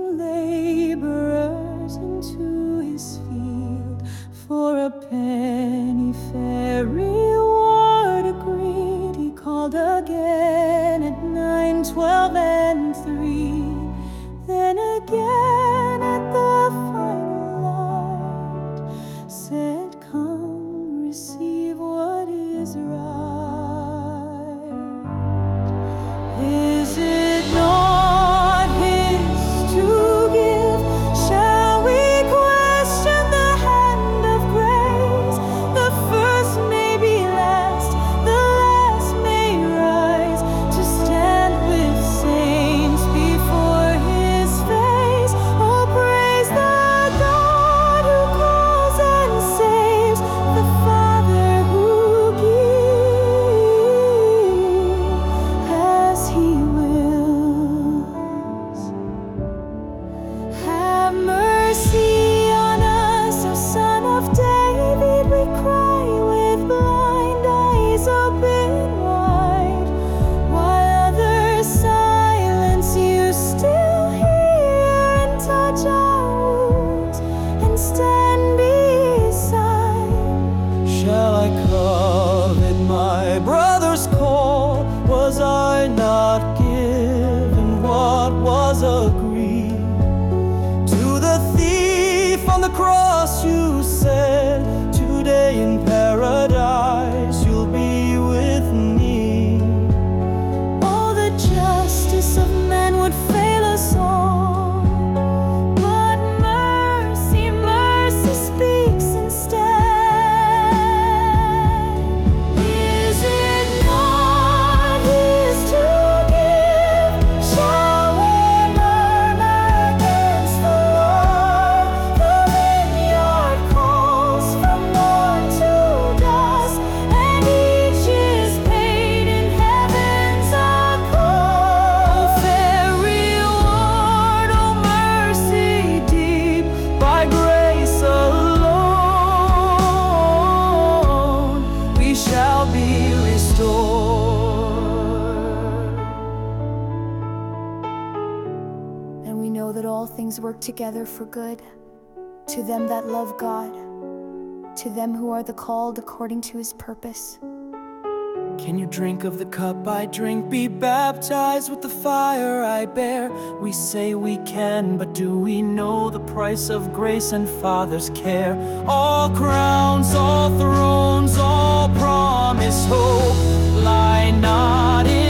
laborers into his field. For a penny fair reward agreed. He called again at 9, 12, and 3. Then again at the final light, said, "Come, receive what is right." Is it not his to give? Shall we question the hand of grace? The first may be last, the last may rise, to stand with saints before his face. Oh, praise the God who calls and saves, the Father who gives as he wills. Have mercy on us, O Son of David, we cry with blind eyes open wide. While others silence, you still hear and touch our wounds and stand beside. Shall I covet my brother's call? Was I not given what was agreed? To the thief on the cross you said, "Today in paradise you'll be with me." All the justice of men would fail us all, but mercy, mercy speaks instead. Is it not his to give? Shall we murmur against the law? The vineyard calls from morn to dusk, and each is paid in heaven's accord. Fair reward, oh mercy deep, by grace alone we shall be restored. And we know that all things work together for good, to them that love God, to them who are the called according to his purpose. Can you drink of the cup I drink, be baptized with the fire I bear? We say we can, but do we know the price of grace and Father's care? All crowns, all thrones, all promise, hope lie not in